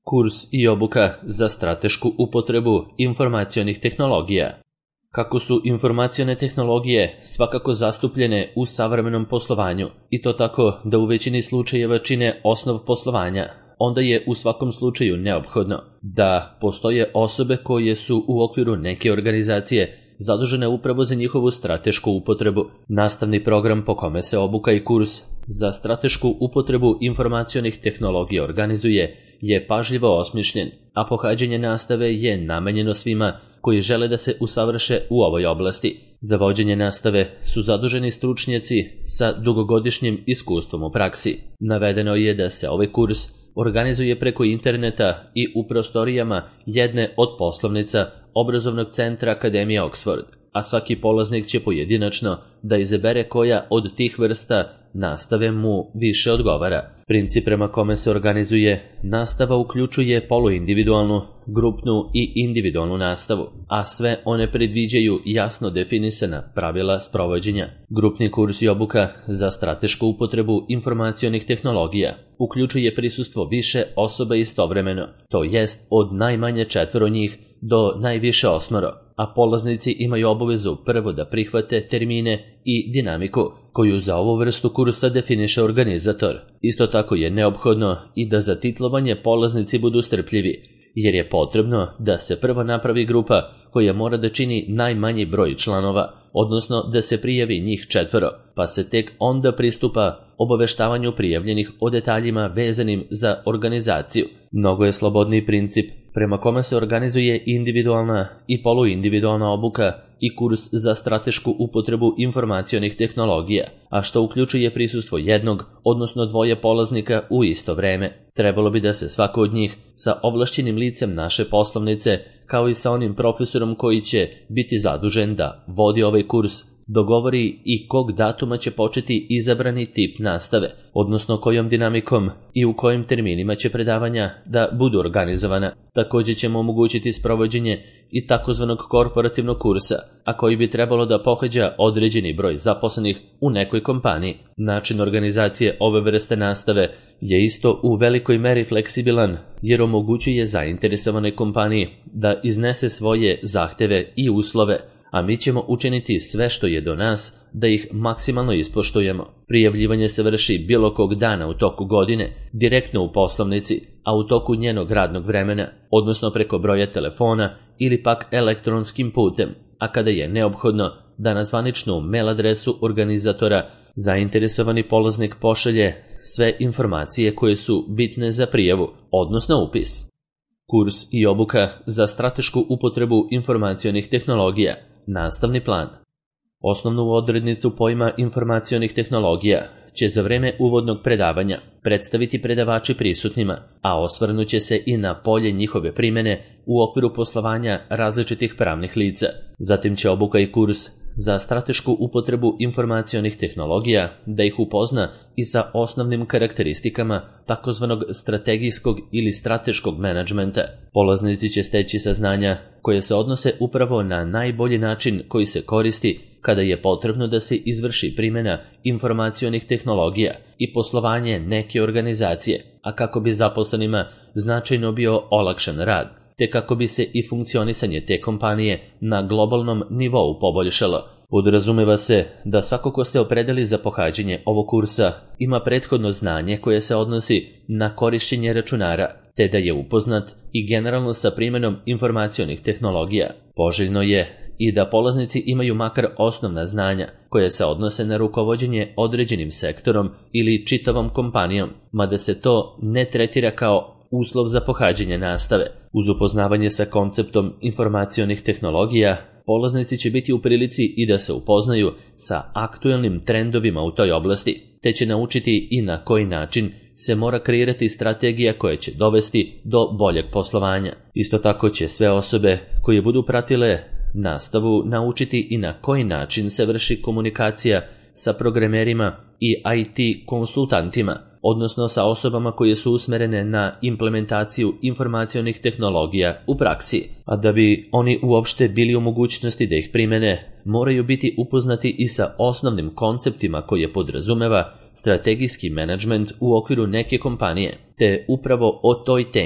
Kurs i obuka za stratešku upotrebu informacionih tehnologija. Kako su informacione tehnologije svakako zastupljene u savremenom poslovanju i to tako da u većini slučajeva čine osnov poslovanja, onda je u svakom slučaju neophodno da postoje osobe koje su u okviru neke organizacije zadužene upravo za njihovu stratešku upotrebu. Nastavni program po kome se obuka i kurs za stratešku upotrebu informacionih tehnologija organizuje je pažljivo osmišljen, a pohađanje nastave je namenjeno svima koji žele da se usavrše u ovoj oblasti. Za vođenje nastave su zaduženi stručnjaci sa dugogodišnjim iskustvom u praksi. Navedeno je da se ovaj kurs organizuje preko interneta i u prostorijama jedne od poslovnica obrazovnog centra Akademije Oxford, a svaki polaznik će pojedinačno da izabere koja od tih vrsta nastave mu više odgovara. Princip prema kome se organizuje nastava uključuje poluindividualnu, grupnu i individualnu nastavu, a sve one predviđaju jasno definisana pravila sprovođenja. Grupni kurs i obuka za stratešku upotrebu informacionih tehnologija uključuje prisustvo više osoba istovremeno, to jest od najmanje 4 njih do najviše 8, a polaznici imaju obavezu prvo da prihvate termine i dinamiku koju za ovu vrstu kursa definiše organizator. Isto tako je neophodno i da za titlovanje polaznici budu strpljivi, jer je potrebno da se prvo napravi grupa koja mora da čini najmanji broj članova, odnosno da se prijavi njih 4, pa se tek onda pristupa obaveštavanju prijavljenih o detaljima vezanim za organizaciju. Mnogo je slobodniji princip prema kome se organizuje individualna i poluindividualna obuka i kurs za stratešku upotrebu informacionih tehnologija, a što uključuje prisustvo jednog, odnosno 2 polaznika u isto vreme. Trebalo bi da se svako od njih sa ovlašćenim licem naše poslovnice, kao i sa onim profesorom koji će biti zadužen da vodi ovaj kurs, dogovori i kog datuma će početi izabrani tip nastave, odnosno kojom dinamikom i u kojim terminima će predavanja da budu organizovana. Također ćemo omogućiti sprovođenje i takozvanog korporativnog kursa, a koji bi trebalo da pohađa određeni broj zaposlenih u nekoj kompaniji. Način organizacije ove vrste nastave je isto u velikoj meri fleksibilan, jer omogućuje zainteresovanoj kompaniji da iznese svoje zahteve i uslove, a mi ćemo učiniti sve što je do nas da ih maksimalno ispoštujemo. Prijavljivanje se vrši bilo kog dana u toku godine, direktno u poslovnici, a u toku njenog radnog vremena, odnosno preko broja telefona ili pak elektronskim putem, a kada je neophodno da na zvaničnu mail adresu organizatora zainteresovani polaznik pošalje sve informacije koje su bitne za prijavu, odnosno upis. Kurs i obuka za stratešku upotrebu informacionih tehnologija. Nastavni plan. Osnovnu odrednicu pojma informacionih tehnologija će za vreme uvodnog predavanja predstaviti predavači prisutnima, a osvrnuće se i na polje njihove primjene u okviru poslovanja različitih pravnih lica. Zatim će obuka i kurs za stratešku upotrebu informacionih tehnologija da ih upozna i sa osnovnim karakteristikama takozvanog strategijskog ili strateškog menadžmenta. Polaznici će steći saznanja koje se odnose upravo na najbolji način koji se koristi kada je potrebno da se izvrši primjena informacionih tehnologija i poslovanje neke organizacije, a kako bi zaposlenima značajno bio olakšan rad, te kako bi se i funkcionisanje te kompanije na globalnom nivou poboljšalo. Podrazumeva se da svako ko se opredeli za pohađanje ovog kursa ima prethodno znanje koje se odnosi na korišćenje računara, te da je upoznat i generalno sa primjenom informacionih tehnologija. Poželjno je i da polaznici imaju makar osnovna znanja koje se odnose na rukovođenje određenim sektorom ili čitavom kompanijom, mada se to ne tretira kao uslov za pohađanje nastave. Uz upoznavanje sa konceptom informacionih tehnologija, polaznici će biti u prilici i da se upoznaju sa aktuelnim trendovima u toj oblasti, te će naučiti i na koji način se mora kreirati strategija koja će dovesti do boljeg poslovanja. Isto tako će sve osobe koje budu pratile nastavu naučiti i na koji način se vrši komunikacija sa programerima i IT konsultantima, odnosno sa osobama koje su usmerene na implementaciju informacionih tehnologija u praksi. A da bi oni uopšte bili u mogućnosti da ih primene, moraju biti upoznati i sa osnovnim konceptima koje podrazumeva strategijski menadžment u okviru neke kompanije, te upravo o toj temi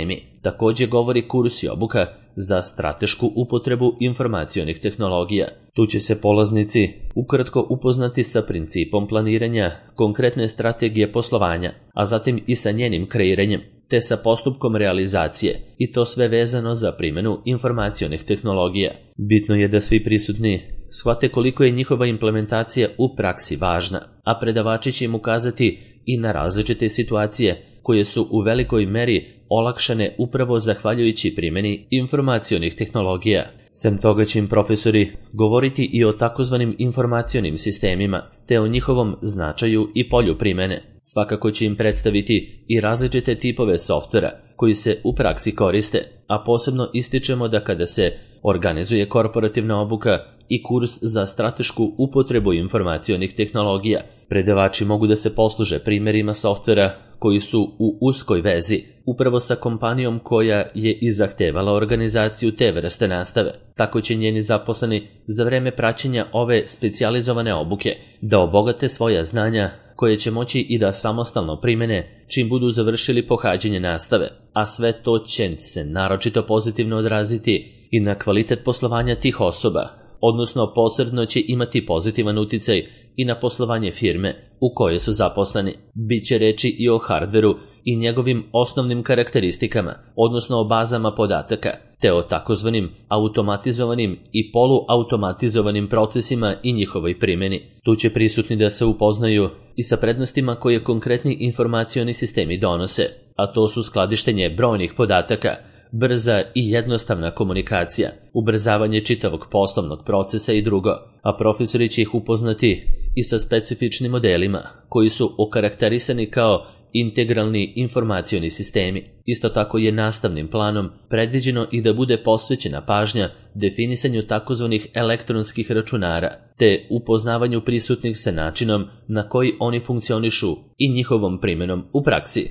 također govori kurs i obuka za stratešku upotrebu informacionih tehnologija. Tu će se polaznici ukratko upoznati sa principom planiranja konkretne strategije poslovanja, a zatim i sa njenim kreiranjem, te sa postupkom realizacije, i to sve vezano za primjenu informacionih tehnologija. Bitno je da svi prisutni shvate koliko je njihova implementacija u praksi važna, a predavači će im ukazati i na različite situacije koje su u velikoj meri olakšane upravo zahvaljujući primjeni informacionih tehnologija. Sem toga će im profesori govoriti i o takozvanim informacionim sistemima, te o njihovom značaju i polju primjene. Svakako će im predstaviti i različite tipove softvera koji se u praksi koriste, a posebno ističemo da kada se organizuje korporativna obuka i kurs za stratešku upotrebu informacionih tehnologija, predavači mogu da se posluže primjerima softvera koji su u uskoj vezi upravo sa kompanijom koja je i zahtevala organizaciju te vrste nastave. Tako će njeni zaposleni za vreme praćenja ove specijalizovane obuke da obogate svoja znanja koje će moći i da samostalno primene čim budu završili pohađanje nastave, a sve to će se naročito pozitivno odraziti i na kvalitet poslovanja tih osoba, odnosno posredno će imati pozitivan uticaj i na poslovanje firme u kojoj su zaposleni. Biće reči i o hardveru i njegovim osnovnim karakteristikama, odnosno o bazama podataka, te o takozvanim automatizovanim i poluautomatizovanim procesima i njihovoj primjeni. Tu će prisutni da se upoznaju i sa prednostima koje konkretni informacioni sistemi donose, a to su skladištenje brojnih podataka, brza i jednostavna komunikacija, ubrzavanje čitavog poslovnog procesa i drugo, a profesori će ih upoznati i sa specifičnim modelima koji su okarakterisani kao integralni informacioni sistemi. Isto tako je nastavnim planom predviđeno i da bude posvećena pažnja definisanju takozvanih elektronskih računara, te upoznavanju prisutnih sa načinom na koji oni funkcionišu i njihovom primjenom u praksi.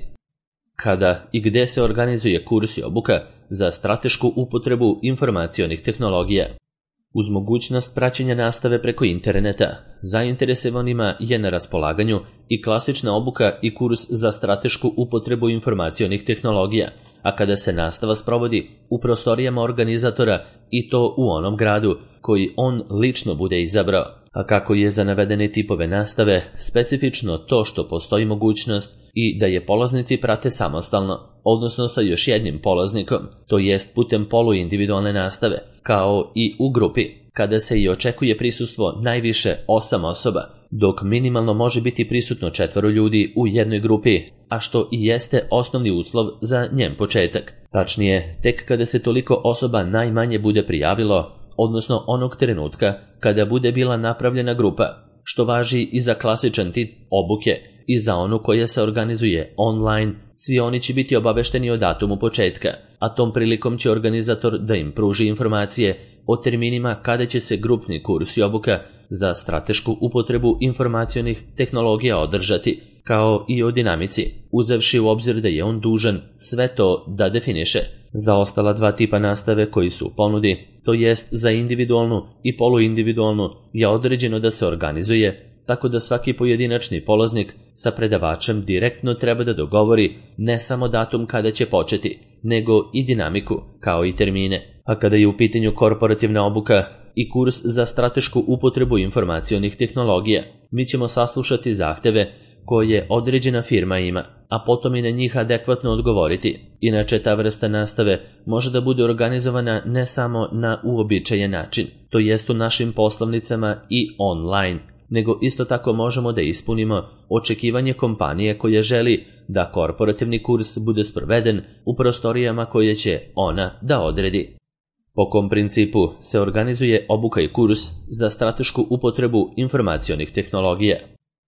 Kada i gde se organizuje kurs i obuka za stratešku upotrebu informacionih tehnologija? Uz mogućnost praćenja nastave preko interneta, zainteresovanima je na raspolaganju i klasična obuka i kurs za stratešku upotrebu informacionih tehnologija, a kada se nastava sprovodi u prostorijama organizatora i to u onom gradu koji on lično bude izabrao. A kako je za navedene tipove nastave specifično to što postoji mogućnost i da je polaznici prate samostalno, odnosno sa još jednim polaznikom, to jest putem poluindividualne nastave, kao i u grupi, kada se i očekuje prisustvo najviše 8 osoba, dok minimalno može biti prisutno 4 ljudi u jednoj grupi, a što i jeste osnovni uslov za njen početak. Tačnije, tek kada se toliko osoba najmanje bude prijavilo, odnosno onog trenutka kada bude bila napravljena grupa, što važi i za klasičan tip obuke i za onu koja se organizuje online, svi oni će biti obavešteni o datumu početka, a tom prilikom će organizator da im pruži informacije o terminima kada će se grupni kurs i obuka za stratešku upotrebu informacionih tehnologija održati, kao i o dinamici, uzevši u obzir da je on dužan sve to da definiše. Za ostala dva tipa nastave koji su u ponudi, to jest za individualnu i poluindividualnu, je određeno da se organizuje tako da svaki pojedinačni polaznik sa predavačem direktno treba da dogovori ne samo datum kada će početi, nego i dinamiku, kao i termine. A kada je u pitanju korporativna obuka i kurs za stratešku upotrebu informacionih tehnologija, mi ćemo saslušati zahteve koje određena firma ima, a potom i na njih adekvatno odgovoriti. Inače, ta vrsta nastave može da bude organizovana ne samo na uobičajen način, to jest u našim poslovnicama i online, nego isto tako možemo da ispunimo očekivanje kompanije koja želi da korporativni kurs bude sproveden u prostorijama koje će ona da odredi. Po kom principu se organizuje obuka i kurs za stratešku upotrebu informacionih tehnologija?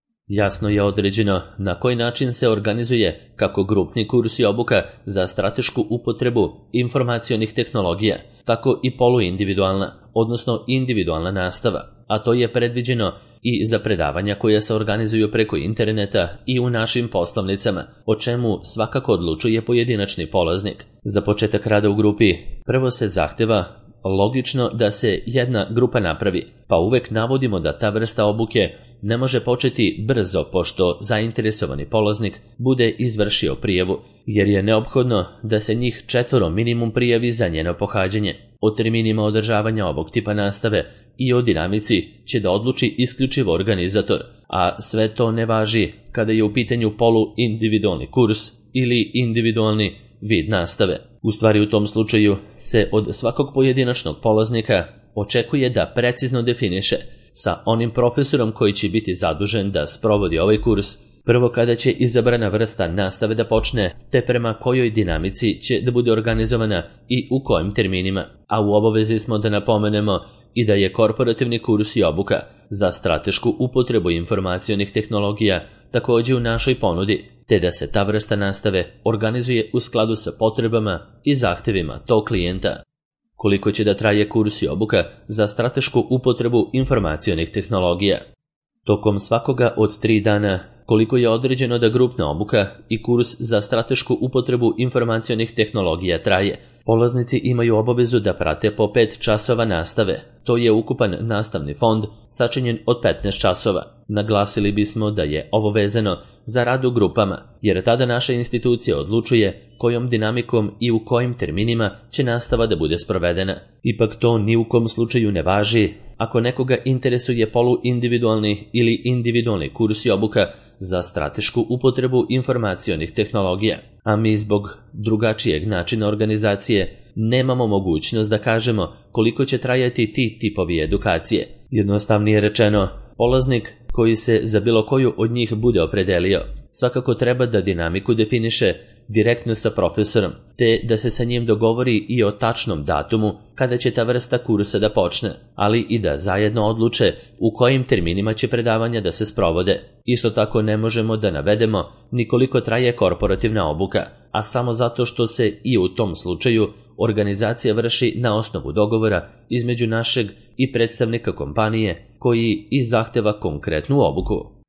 Jasno je određeno na koji način se organizuje kako grupni kurs i obuka za stratešku upotrebu informacionih tehnologija, tako i poluindividualna, odnosno individualna nastava, a to je predviđeno i za predavanja koja se organizuju preko interneta i u našim poslovnicama, o čemu svakako odlučuje pojedinačni polaznik. Za početak rada u grupi prvo se zahteva logično da se jedna grupa napravi, pa uvek navodimo da ta vrsta obuke ne može početi brzo pošto zainteresovani polaznik bude izvršio prijavu, jer je neophodno da se njih 4 minimum prijavi za njeno pohađanje. O terminima održavanja ovog tipa nastave i o dinamici će da odluči isključivo organizator, a sve to ne važi kada je u pitanju poluindividualni kurs ili individualni vid nastave. U stvari, u tom slučaju se od svakog pojedinačnog polaznika očekuje da precizno definiše sa onim profesorom koji će biti zadužen da sprovodi ovaj kurs, prvo kada će izabrana vrsta nastave da počne, te prema kojoj dinamici će da bude organizovana i u kojim terminima. A u obavezi smo da napomenemo i da je korporativni kurs i obuka za stratešku upotrebu informacionih tehnologija također u našoj ponudi, te da se ta vrsta nastave organizuje u skladu sa potrebama i zahtevima tog klijenta. Koliko će da traje kurs i obuka za stratešku upotrebu informacionih tehnologija? Tokom svakoga od 3 dana, koliko je određeno da grupna obuka i kurs za stratešku upotrebu informacionih tehnologija traje, polaznici imaju obavezu da prate po 5 časova nastave. To je ukupan nastavni fond sačinjen od 15 časova. Naglasili bismo da je ovo vezano za rad u grupama, jer tada naša institucija odlučuje kojom dinamikom i u kojim terminima će nastava da bude sprovedena. Ipak to ni u kom slučaju ne važi ako nekoga interesuje poluindividualni ili individualni kurs i obuka za stratešku upotrebu informacionih tehnologija, a mi zbog drugačijeg načina organizacije nemamo mogućnost da kažemo koliko će trajati ti tipovi edukacije. Jednostavnije rečeno, polaznik koji se za bilo koju od njih bude opredelio svakako treba da dinamiku definiše direktno sa profesorom, te da se sa njim dogovori i o tačnom datumu kada će ta vrsta kursa da počne, ali i da zajedno odluče u kojim terminima će predavanja da se sprovode. Isto tako ne možemo da navedemo ni koliko traje korporativna obuka, a samo zato što se i u tom slučaju organizacija vrši na osnovu dogovora između našeg i predstavnika kompanije koji i zahteva konkretnu obuku.